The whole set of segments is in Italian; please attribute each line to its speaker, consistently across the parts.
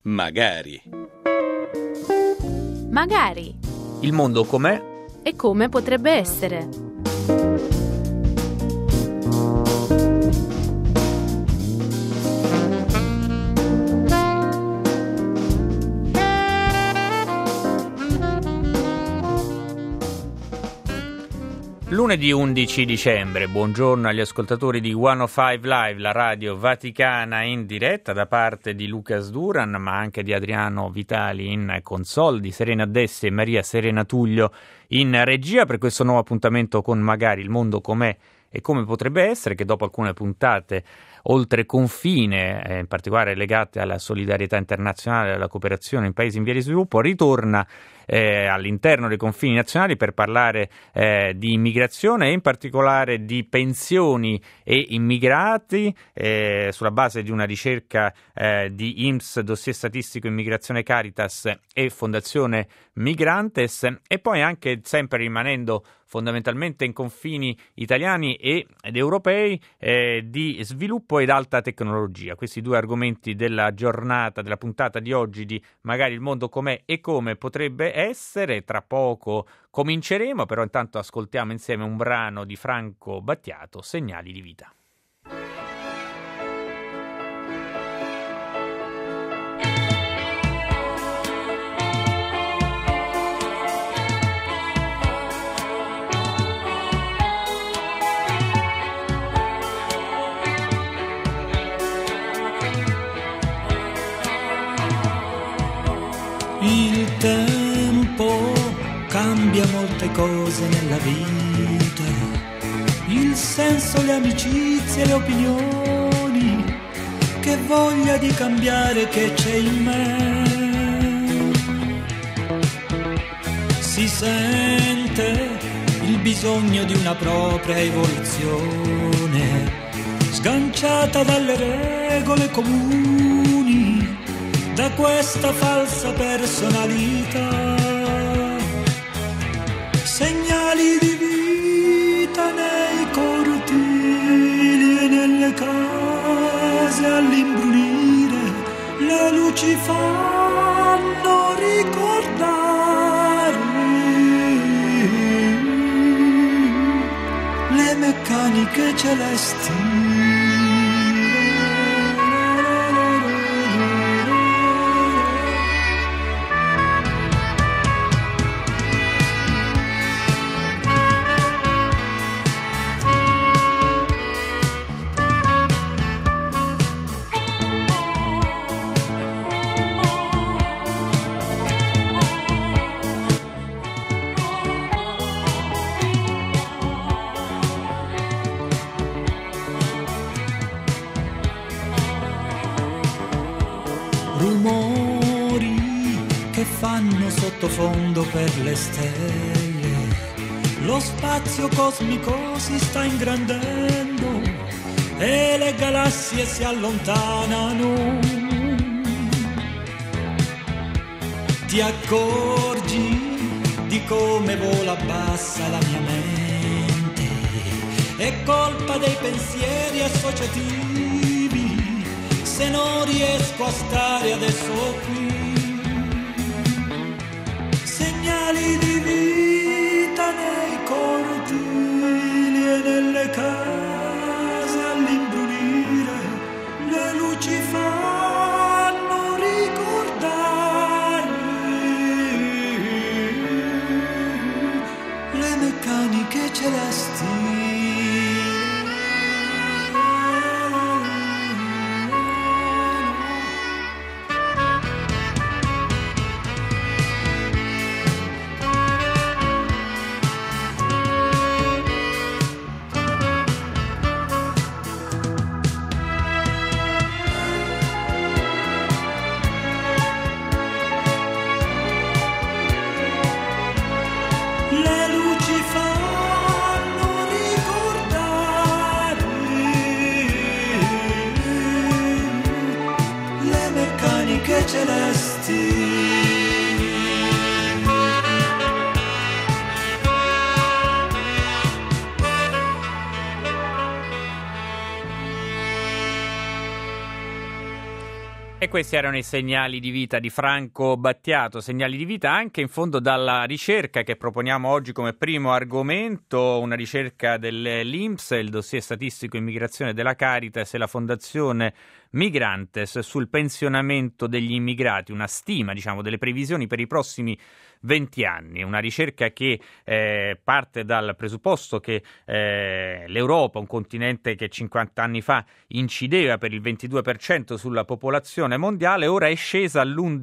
Speaker 1: Magari.
Speaker 2: Magari.
Speaker 3: Il mondo com'è?
Speaker 2: E come potrebbe essere?
Speaker 3: Lunedì 11 dicembre, buongiorno agli ascoltatori di 105 Live, la radio vaticana in diretta, da parte di Lucas Duran, ma anche di Adriano Vitali in console, di Serena Dessi e Maria Serena Tullio in regia, per questo nuovo appuntamento con Magari il mondo com'è e come potrebbe essere, che dopo alcune puntate oltre confine, in particolare legate alla solidarietà internazionale e alla cooperazione in paesi in via di sviluppo, ritorna all'interno dei confini nazionali per parlare di immigrazione e in particolare di pensioni e immigrati, sulla base di una ricerca di INPS, Dossier Statistico Immigrazione Caritas e Fondazione Migrantes, e poi anche sempre rimanendo fondamentalmente in confini italiani ed europei, di sviluppo ed alta tecnologia. Questi due argomenti della giornata, della puntata di oggi di Magari il mondo com'è e come potrebbe essere. Tra poco cominceremo, però intanto ascoltiamo insieme un brano di Franco Battiato, Segnali di vita.
Speaker 4: Il tempo cambia molte cose nella vita, il senso, le amicizie, le opinioni, che voglia di cambiare che c'è in me. Si sente il bisogno di una propria evoluzione, sganciata dalle regole comuni, da questa falsa personalità. Segnali di vita nei cortili e nelle case all'imbrunire, le luci fanno ricordare le meccaniche celesti. Rumori che fanno sottofondo per le stelle, lo spazio cosmico si sta ingrandendo e le galassie si allontanano. Ti accorgi di come vola bassa la mia mente, è colpa dei pensieri associativi se non riesco a stare adesso qui. Segnali di vita nei cortili e nelle case all'imbrunire, le luci fanno ricordare le meccaniche celesti.
Speaker 3: questi erano i segnali di vita di Franco Battiato, segnali di vita anche in fondo dalla ricerca che proponiamo oggi come primo argomento, una ricerca dell'INPS, il dossier statistico immigrazione della Caritas e la Fondazione Migrantes sul pensionamento degli immigrati, una stima, delle previsioni per i prossimi 20 anni, una ricerca che parte dal presupposto che l'Europa, un continente che 50 anni fa incideva per il 22% sulla popolazione mondiale, ora è scesa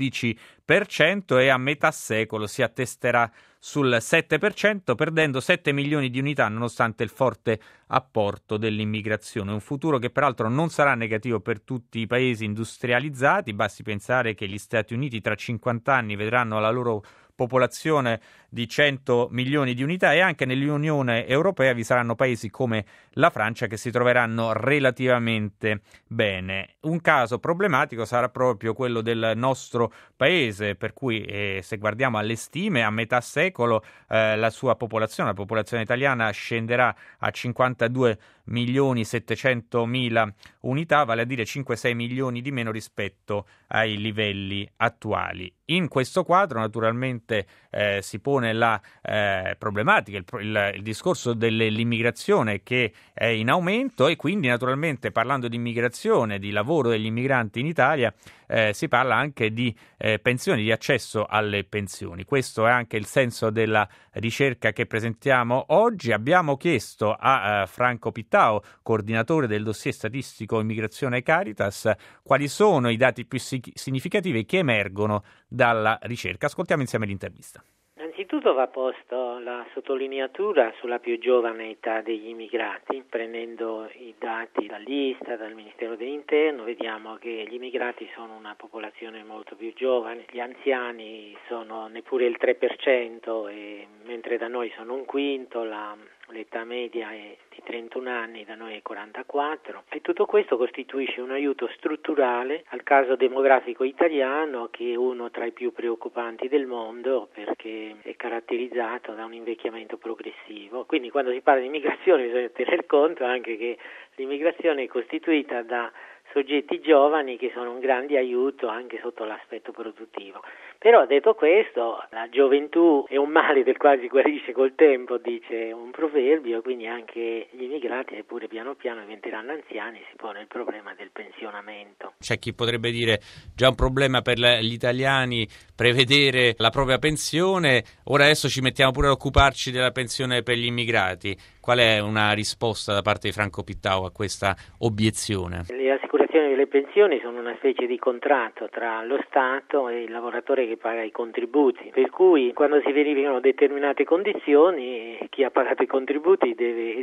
Speaker 3: all'11% e a metà secolo si attesterà sul 7%, perdendo 7 milioni di unità nonostante il forte apporto dell'immigrazione. Un futuro che peraltro non sarà negativo per tutti i paesi industrializzati, basti pensare che gli Stati Uniti tra 50 anni vedranno la loro popolazione di 100 milioni di unità e anche nell'Unione Europea vi saranno paesi come la Francia che si troveranno relativamente bene. Un caso problematico sarà proprio quello del nostro paese, per cui se guardiamo alle stime a metà secolo la popolazione italiana scenderà a 52 milioni 700 mila unità, vale a dire 5-6 milioni di meno rispetto ai livelli attuali. In questo quadro naturalmente si pone la problematica, il discorso dell'immigrazione che è in aumento e quindi naturalmente parlando di immigrazione, di lavoro degli immigranti in Italia si parla anche di pensioni, di accesso alle pensioni. Questo è anche il senso della ricerca che presentiamo oggi. Abbiamo chiesto a Franco Pittao, coordinatore del dossier statistico Immigrazione Caritas, quali sono i dati più significativi che emergono dalla ricerca. Ascoltiamo insieme l'intervista.
Speaker 1: Innanzitutto va posto la sottolineatura sulla più giovane età degli immigrati. Prendendo i dati dall'Istat, dal Ministero dell'Interno, vediamo che gli immigrati sono una popolazione molto più giovane, gli anziani sono neppure il 3%, mentre da noi sono un quinto, l'età media è di 31 anni, da noi è 44, e tutto questo costituisce un aiuto strutturale al caso demografico italiano, che è uno tra i più preoccupanti del mondo perché è caratterizzato da un invecchiamento progressivo. Quindi quando si parla di immigrazione bisogna tener conto anche che l'immigrazione è costituita da soggetti giovani che sono un grande aiuto anche sotto l'aspetto produttivo. Però detto questo, la gioventù è un male del quale si guarisce col tempo, dice un proverbio, quindi anche gli immigrati, eppure piano piano diventeranno anziani, si pone il problema del pensionamento.
Speaker 3: C'è chi potrebbe dire già un problema per gli italiani prevedere la propria pensione, ora adesso ci mettiamo pure ad occuparci della pensione per gli immigrati. Qual è una risposta da parte di Franco Pittao a questa obiezione?
Speaker 1: Le assicurazioni delle pensioni sono una specie di contratto tra lo Stato e il lavoratore che paga i contributi, per cui quando si verificano determinate condizioni chi ha pagato i contributi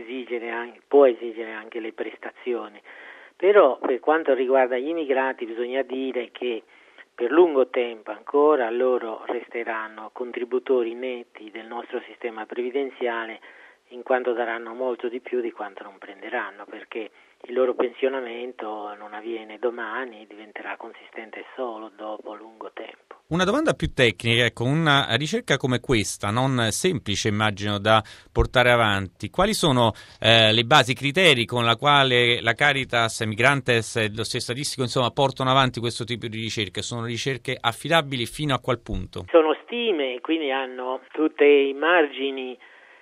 Speaker 1: può esigere anche le prestazioni. Però per quanto riguarda gli immigrati bisogna dire che per lungo tempo ancora loro resteranno contributori netti del nostro sistema previdenziale, in quanto daranno molto di più di quanto non prenderanno, perché il loro pensionamento non avviene domani, diventerà consistente solo dopo lungo tempo.
Speaker 3: Una domanda più tecnica, una ricerca come questa, non semplice immagino da portare avanti, quali sono le basi, i criteri con la quale la Caritas, Migrantes e il dossier statistico portano avanti questo tipo di ricerche? Sono ricerche affidabili fino a qual punto?
Speaker 1: Sono stime, quindi hanno tutti i margini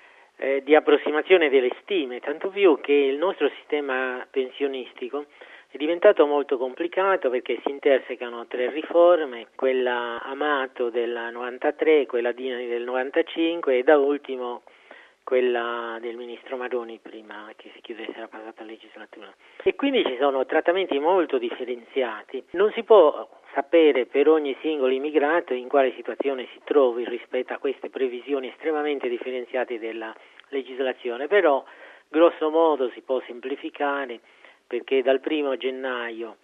Speaker 1: di approssimazione delle stime, tanto più che il nostro sistema pensionistico è diventato molto complicato perché si intersecano 3 riforme, quella Amato del 93, quella Dini del 95 e da ultimo quella del ministro Maroni prima che si chiudesse la passata legislatura. E quindi ci sono trattamenti molto differenziati. Non si può sapere per ogni singolo immigrato in quale situazione si trovi rispetto a queste previsioni estremamente differenziate della legislazione, però grosso modo si può semplificare perché dal 1 gennaio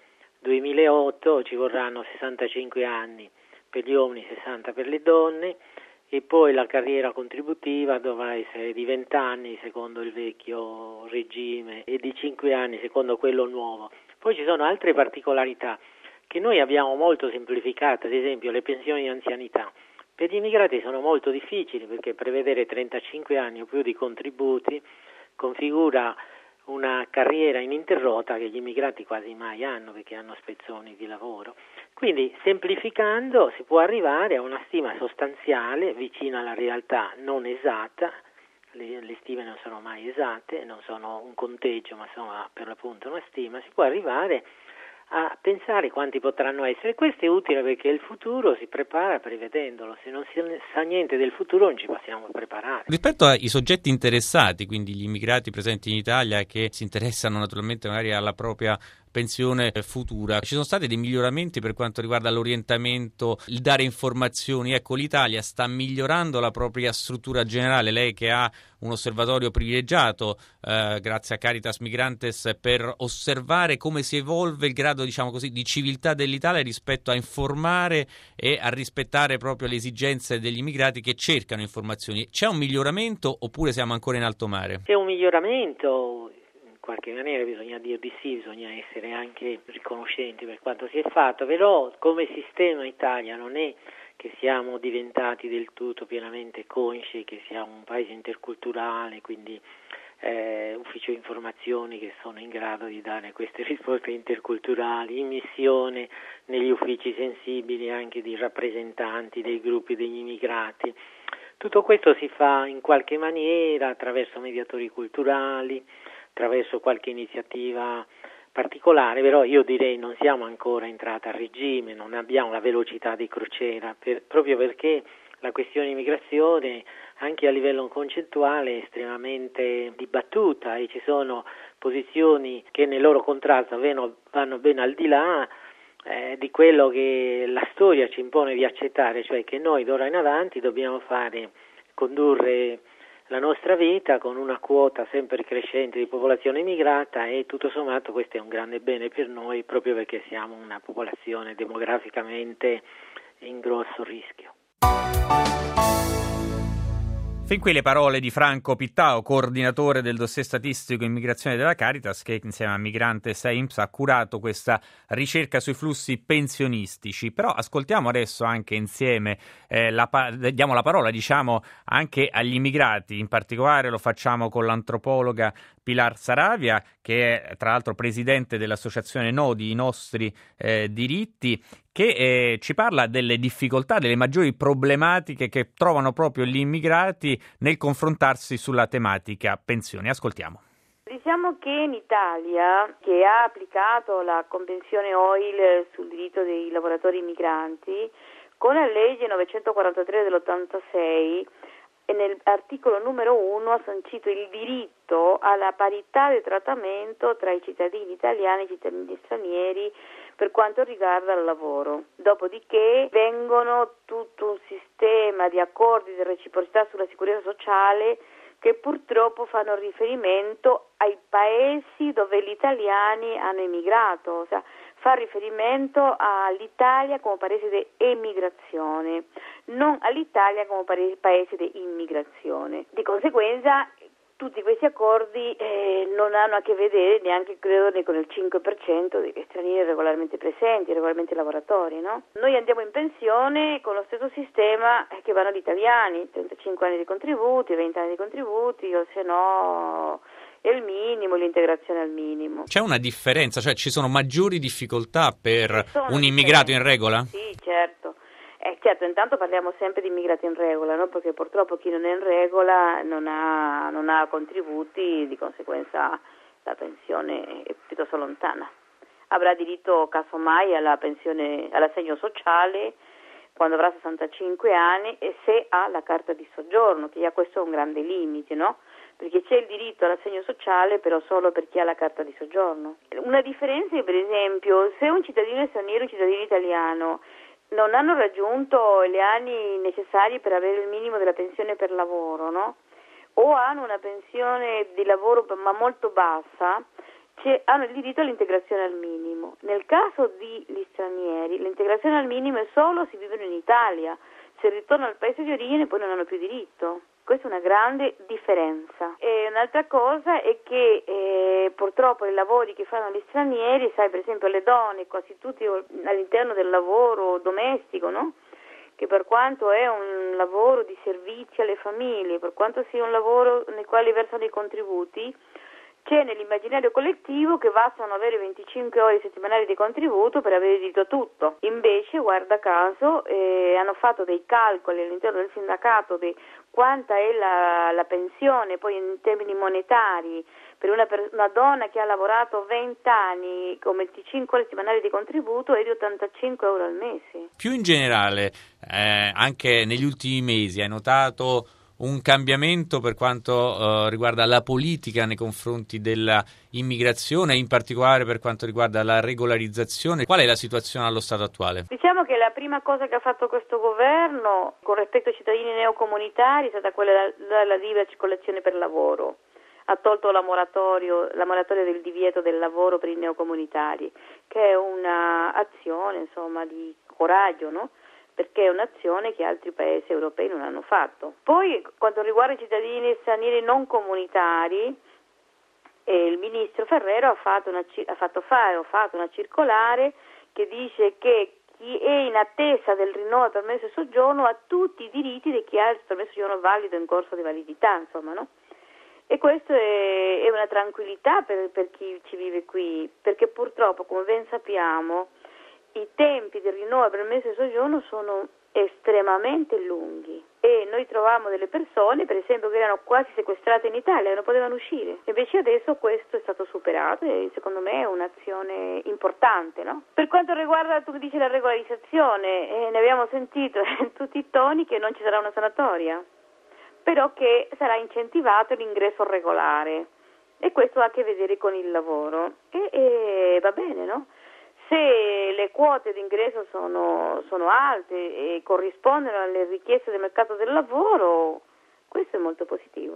Speaker 1: 2008 ci vorranno 65 anni per gli uomini, 60 per le donne, e poi la carriera contributiva dovrà essere di 20 anni secondo il vecchio regime e di 5 anni secondo quello nuovo. Poi ci sono altre particolarità che noi abbiamo molto semplificato, ad esempio le pensioni di anzianità. Per gli immigrati sono molto difficili perché prevedere 35 anni o più di contributi configura una carriera ininterrotta che gli immigrati quasi mai hanno perché hanno spezzoni di lavoro. Quindi, semplificando, si può arrivare a una stima sostanziale, vicina alla realtà, non esatta. Le stime non sono mai esatte, non sono un conteggio, ma sono per l'appunto una stima. Si può arrivare a pensare quanti potranno essere. Questo è utile perché il futuro si prepara prevedendolo. Se non si sa niente del futuro non ci possiamo preparare.
Speaker 3: Rispetto ai soggetti interessati, quindi gli immigrati presenti in Italia che si interessano naturalmente magari alla propria pensione futura, ci sono stati dei miglioramenti per quanto riguarda l'orientamento, il dare informazioni? Ecco, l'Italia sta migliorando la propria struttura generale, lei che ha un osservatorio privilegiato grazie a Caritas Migrantes per osservare come si evolve il grado, diciamo così, di civiltà dell'Italia rispetto a informare e a rispettare proprio le esigenze degli immigrati che cercano informazioni. C'è un miglioramento oppure siamo ancora in alto mare?
Speaker 1: C'è un miglioramento. In qualche maniera bisogna dire di sì, bisogna essere anche riconoscenti per quanto si è fatto, però come sistema Italia non è che siamo diventati del tutto pienamente consci che siamo un paese interculturale, quindi ufficio informazioni che sono in grado di dare queste risposte interculturali, in missione negli uffici sensibili anche di rappresentanti dei gruppi degli immigrati. Tutto questo si fa in qualche maniera attraverso mediatori culturali, attraverso qualche iniziativa particolare, però io direi non siamo ancora entrati a regime, non abbiamo la velocità di crociera, proprio perché la questione immigrazione anche a livello concettuale è estremamente dibattuta e ci sono posizioni che nel loro contrasto vanno ben al di là di quello che la storia ci impone di accettare, cioè che noi d'ora in avanti dobbiamo condurre la nostra vita con una quota sempre crescente di popolazione immigrata e tutto sommato questo è un grande bene per noi proprio perché siamo una popolazione demograficamente in grosso rischio.
Speaker 3: Fin qui le parole di Franco Pittao, coordinatore del dossier statistico immigrazione della Caritas, che insieme a Migrantes e INPS ha curato questa ricerca sui flussi pensionistici. Però ascoltiamo adesso anche insieme, diamo la parola anche agli immigrati, in particolare lo facciamo con l'antropologa Pilar Saravia, che è tra l'altro presidente dell'associazione Nodi, i nostri diritti, che ci parla delle difficoltà, delle maggiori problematiche che trovano proprio gli immigrati nel confrontarsi sulla tematica pensioni. Ascoltiamo.
Speaker 5: Diciamo che in Italia, che ha applicato la Convenzione OIL sul diritto dei lavoratori migranti, con la legge 943 dell'86 e nell'articolo numero 1 ha sancito il diritto alla parità di trattamento tra i cittadini italiani e i cittadini stranieri per quanto riguarda il lavoro. Dopodiché vengono tutto un sistema di accordi di reciprocità sulla sicurezza sociale che purtroppo fanno riferimento ai paesi dove gli italiani hanno emigrato, cioè fa riferimento all'Italia come paese di emigrazione, non all'Italia come paese di immigrazione. Di conseguenza tutti questi accordi non hanno a che vedere neanche credo con il 5% degli stranieri regolarmente presenti, regolarmente lavoratori, no? Noi andiamo in pensione con lo stesso sistema che vanno gli italiani, 35 anni di contributi, 20 anni di contributi o se no è il minimo, l'integrazione al minimo.
Speaker 3: C'è una differenza, cioè ci sono maggiori difficoltà per un immigrato in regola?
Speaker 5: Sì, certo. Certo, intanto parliamo sempre di immigrati in regola, no? Perché purtroppo chi non è in regola non ha contributi, di conseguenza la pensione è piuttosto lontana. Avrà diritto casomai alla pensione, all'assegno sociale quando avrà 65 anni e se ha la carta di soggiorno, che già questo è un grande limite, no? Perché c'è il diritto all'assegno sociale però solo per chi ha la carta di soggiorno. Una differenza è per esempio se un cittadino straniero e un cittadino italiano non hanno raggiunto gli anni necessari per avere il minimo della pensione per lavoro, no? O hanno una pensione di lavoro ma molto bassa, hanno il diritto all'integrazione al minimo. Nel caso degli stranieri, l'integrazione al minimo è solo se vivono in Italia. Se ritornano al paese di origine poi non hanno più diritto. Questa è una grande differenza. E un'altra cosa è che purtroppo i lavori che fanno gli stranieri, sai, per esempio le donne, quasi tutti all'interno del lavoro domestico, no? Che per quanto è un lavoro di servizio alle famiglie, per quanto sia un lavoro nel quale versano i contributi, c'è nell'immaginario collettivo che bastano avere 25 ore settimanali di contributo per avere diritto a tutto. Invece, guarda caso, hanno fatto dei calcoli all'interno del sindacato di quanta è la pensione, poi in termini monetari, per una donna che ha lavorato 20 anni con 25 ore settimanali di contributo è di 85 euro al mese.
Speaker 3: Più in generale, anche negli ultimi mesi, hai notato un cambiamento per quanto riguarda la politica nei confronti della immigrazione, in particolare per quanto riguarda la regolarizzazione? Qual è la situazione allo stato attuale?
Speaker 5: Diciamo che la prima cosa che ha fatto questo governo con rispetto ai cittadini neocomunitari è stata quella della libera circolazione per lavoro. Ha tolto la moratoria del divieto del lavoro per i neocomunitari, che è un'azione, insomma, di coraggio, no? Perché è un'azione che altri paesi europei non hanno fatto. Poi, quanto riguarda i cittadini stranieri non comunitari, il ministro Ferrero ha fatto una circolare che dice che chi è in attesa del rinnovo del permesso di soggiorno ha tutti i diritti di chi ha il permesso di soggiorno valido in corso di validità, insomma, no? E questo è una tranquillità per chi ci vive qui, perché purtroppo, come ben sappiamo, i tempi del rinnovo del permesso di soggiorno sono estremamente lunghi e noi trovavamo delle persone, per esempio, che erano quasi sequestrate in Italia e non potevano uscire. Invece adesso questo è stato superato e secondo me è un'azione importante, no? Per quanto riguarda, tu dici, la regolarizzazione, ne abbiamo sentito in tutti i toni che non ci sarà una sanatoria, però che sarà incentivato l'ingresso regolare e questo ha a che vedere con il lavoro e va bene, no? Se le quote di ingresso sono alte e corrispondono alle richieste del mercato del lavoro, questo è molto positivo.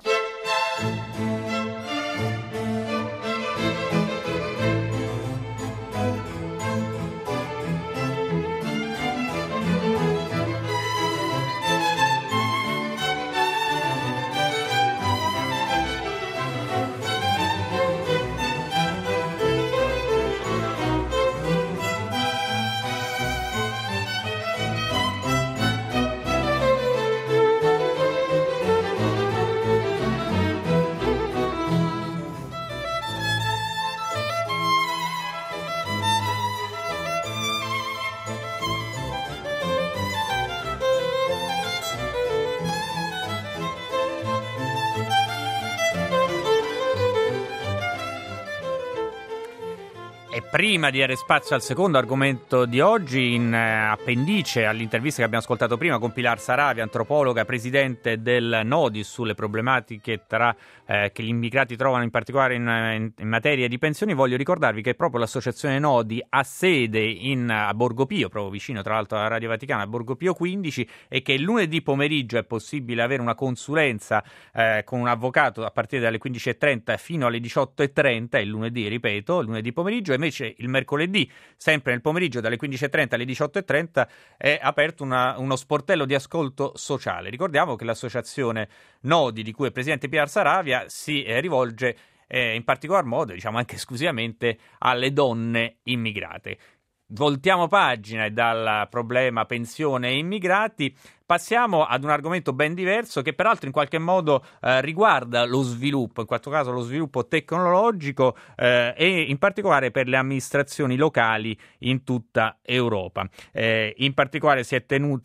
Speaker 3: Prima di dare spazio al secondo argomento di oggi, in appendice all'intervista che abbiamo ascoltato prima con Pilar Saravia, antropologa, presidente del Nodi, sulle problematiche che gli immigrati trovano in particolare in materia di pensioni, voglio ricordarvi che proprio l'associazione Nodi ha sede a Borgo Pio, proprio vicino tra l'altro alla Radio Vaticana, a Borgo Pio 15, e che il lunedì pomeriggio è possibile avere una consulenza con un avvocato a partire dalle 15.30 fino alle 18.30, il lunedì, ripeto, il lunedì pomeriggio. Invece il mercoledì, sempre nel pomeriggio dalle 15.30 alle 18.30, è aperto uno sportello di ascolto sociale. Ricordiamo che l'associazione Nodi, di cui è presidente Pilar Saravia, si rivolge in particolar modo, diciamo anche esclusivamente, alle donne immigrate. Voltiamo pagina e dal problema pensione e immigrati passiamo ad un argomento ben diverso che peraltro in qualche modo riguarda lo sviluppo, in questo caso lo sviluppo tecnologico e in particolare per le amministrazioni locali in tutta Europa. In particolare si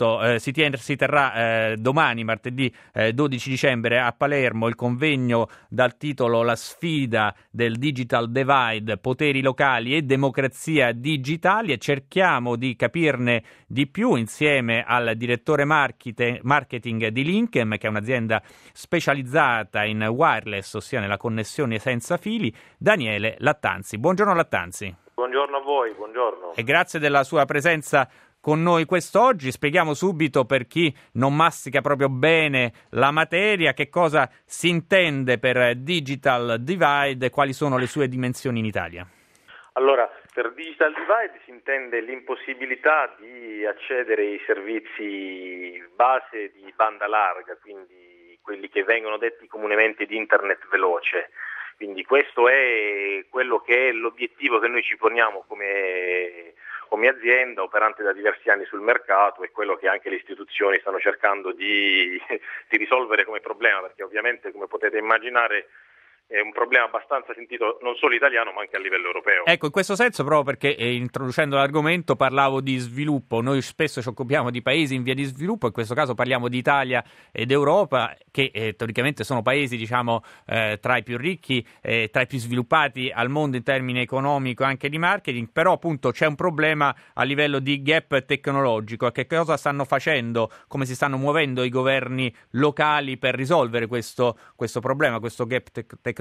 Speaker 3: terrà domani, martedì 12 dicembre, a Palermo il convegno dal titolo La sfida del Digital Divide, poteri locali e democrazia digitali, e cerchiamo di capirne di più insieme al direttore marketing di Linkem, che è un'azienda specializzata in wireless, ossia nella connessione senza fili, Daniele Lattanzi. Buongiorno Lattanzi.
Speaker 6: Buongiorno a voi, buongiorno.
Speaker 3: E grazie della sua presenza con noi quest'oggi. Spieghiamo subito, per chi non mastica proprio bene la materia, che cosa si intende per Digital Divide e quali sono le sue dimensioni in Italia.
Speaker 6: Allora, per Digital Divide si intende l'impossibilità di accedere ai servizi base di banda larga, quindi quelli che vengono detti comunemente di internet veloce. Quindi questo è quello che è l'obiettivo che noi ci poniamo come azienda operante da diversi anni sul mercato, e quello che anche le istituzioni stanno cercando di risolvere come problema, perché ovviamente, come potete immaginare, è un problema abbastanza sentito non solo italiano ma anche a livello europeo.
Speaker 3: Ecco, in questo senso proprio perché introducendo l'argomento parlavo di sviluppo, noi spesso ci occupiamo di paesi in via di sviluppo, in questo caso parliamo di Italia ed Europa che teoricamente sono paesi diciamo tra i più ricchi, tra i più sviluppati al mondo in termini economico e anche di marketing, però appunto c'è un problema a livello di gap tecnologico. Che cosa stanno facendo, come si stanno muovendo i governi locali per risolvere questo problema, questo gap tecnologico?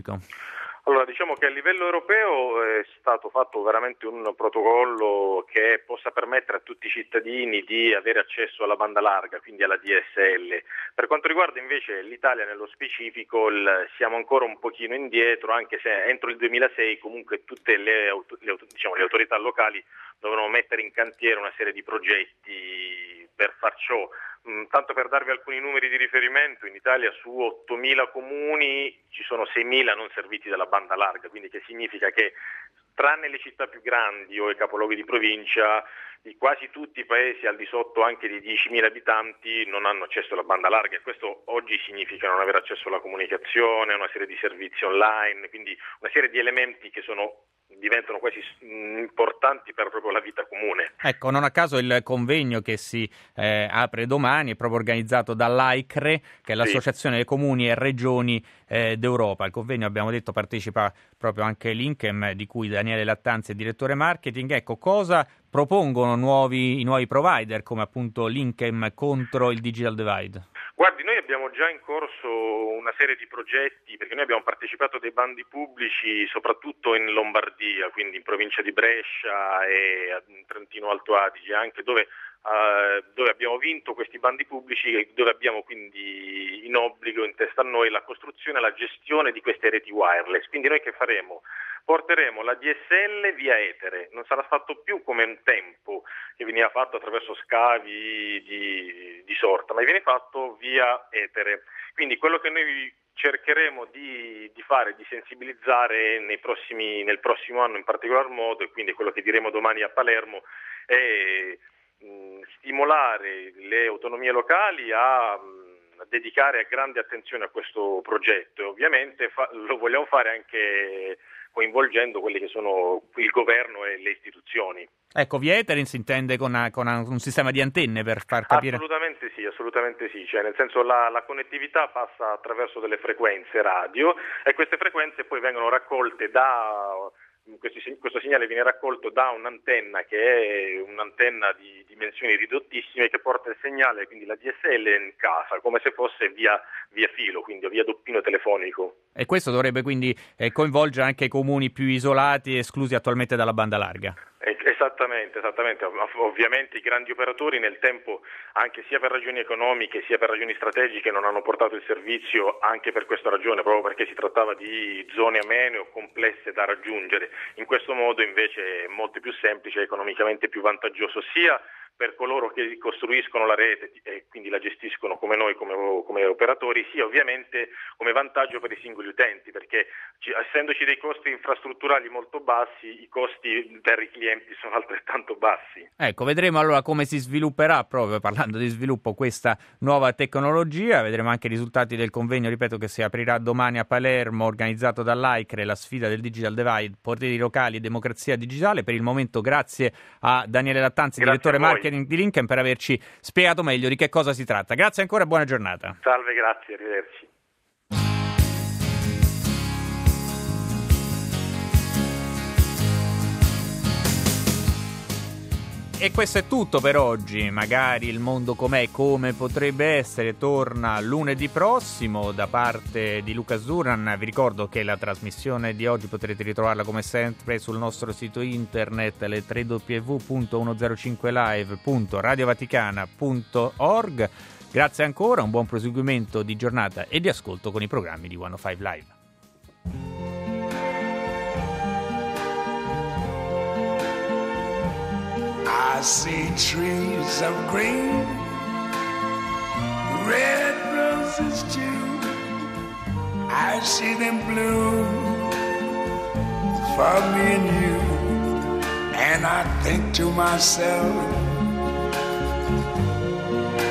Speaker 6: Allora, diciamo che a livello europeo è stato fatto veramente un protocollo che possa permettere a tutti i cittadini di avere accesso alla banda larga, quindi alla DSL. Per quanto riguarda invece l'Italia nello specifico, siamo ancora un pochino indietro, anche se entro il 2006 comunque tutte le autorità locali dovevano mettere in cantiere una serie di progetti per far ciò. Tanto per darvi alcuni numeri di riferimento, in Italia su 8.000 comuni ci sono 6.000 non serviti dalla banda larga, quindi che significa che tranne le città più grandi o i capoluoghi di provincia, quasi tutti i paesi al di sotto anche di 10.000 abitanti non hanno accesso alla banda larga, e questo oggi significa non avere accesso alla comunicazione, a una serie di servizi online, quindi una serie di elementi che diventano quasi importanti per proprio la vita comune.
Speaker 3: Ecco, non a caso il convegno che si apre domani è proprio organizzato dall'AICRE, che è l'Associazione dei Comuni e Regioni d'Europa. Il convegno, abbiamo detto, partecipa proprio anche l'Inchem, di cui Daniele Lattanzi è direttore marketing. Ecco, cosa propongono i nuovi provider come appunto l'Inchem contro il digital divide?
Speaker 6: Guardi, noi abbiamo già in corso una serie di progetti, perché noi abbiamo partecipato a dei bandi pubblici soprattutto in Lombardia, quindi in provincia di Brescia e in Trentino Alto Adige, anche dove abbiamo vinto questi bandi pubblici e dove abbiamo quindi in obbligo, in testa a noi, la costruzione e la gestione di queste reti wireless. Quindi noi che faremo? Porteremo la DSL via etere, non sarà fatto più come un tempo che veniva fatto attraverso scavi di sorta, ma viene fatto via etere. Quindi quello che noi cercheremo di fare, di sensibilizzare nel prossimo anno in particolar modo, e quindi quello che diremo domani a Palermo, è stimolare le autonomie locali a dedicare grande attenzione a questo progetto, e ovviamente lo vogliamo fare anche coinvolgendo quelli che sono il governo e le istituzioni.
Speaker 3: Ecco, via etere si intende con un sistema di antenne, per far capire?
Speaker 6: Assolutamente sì, cioè nel senso la connettività passa attraverso delle frequenze radio, e queste frequenze poi vengono raccolte questo segnale viene raccolto da un'antenna che è un'antenna di dimensioni ridottissime, che porta il segnale, quindi la DSL, in casa, come se fosse via filo, quindi via doppino telefonico.
Speaker 3: E questo dovrebbe quindi coinvolgere anche i comuni più isolati, esclusi attualmente dalla banda larga?
Speaker 6: Esattamente. Ovviamente i grandi operatori nel tempo, anche sia per ragioni economiche sia per ragioni strategiche, non hanno portato il servizio, anche per questa ragione, proprio perché si trattava di zone amene o complesse da raggiungere. In questo modo invece è molto più semplice e economicamente più vantaggioso, sia per coloro che costruiscono la rete e quindi la gestiscono come noi, come operatori, sia ovviamente come vantaggio per i singoli utenti, perché essendoci dei costi infrastrutturali molto bassi, i costi per i clienti sono altrettanto bassi.
Speaker 3: Ecco, vedremo allora come si svilupperà, proprio parlando di sviluppo, questa nuova tecnologia. Vedremo anche i risultati del convegno, ripeto, che si aprirà domani a Palermo, organizzato dall'AICRE, la sfida del digital divide, poteri locali e democrazia digitale. Per il momento grazie a Daniele Lattanzi, direttore marketing di Linkem, per averci spiegato meglio di che cosa si tratta. Grazie ancora e buona giornata.
Speaker 6: Salve, grazie, arrivederci.
Speaker 3: E questo è tutto per oggi. Magari il mondo com'è, come potrebbe essere, torna lunedì prossimo da parte di Luca Sduran. Vi ricordo che la trasmissione di oggi potrete ritrovarla come sempre sul nostro sito internet, le www.105live.radiovaticana.org. Grazie ancora, un buon proseguimento di giornata e di ascolto con i programmi di 105 Live.
Speaker 4: I see trees of green, red roses too. I see them bloom for me and you. And I think to myself,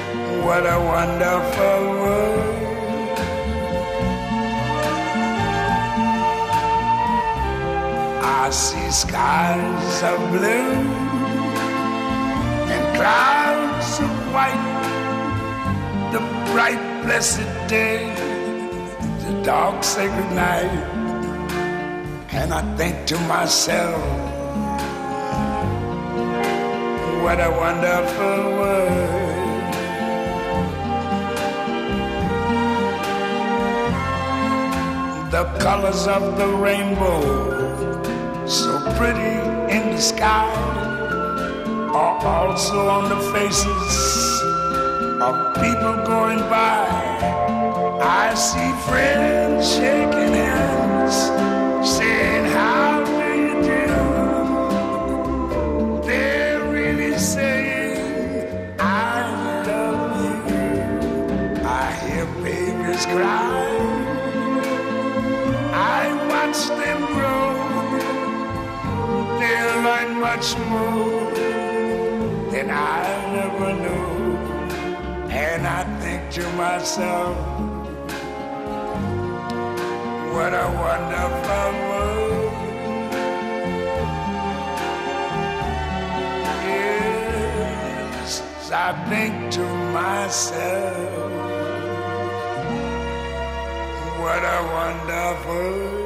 Speaker 4: what a wonderful world. I see skies of blue and clouds of white, the bright blessed day, the dark sacred night. And I think to myself, what a wonderful world. The colors of the rainbow, so pretty in the sky, are also on the faces of people going by. I see friends shaking hands, saying, how do you do? They're really saying, I love you. I hear babies cry, I watch them grow. They'll learn much more than I never knew. And I think to myself, what a wonderful world. Yes, I think to myself, what a wonderful world.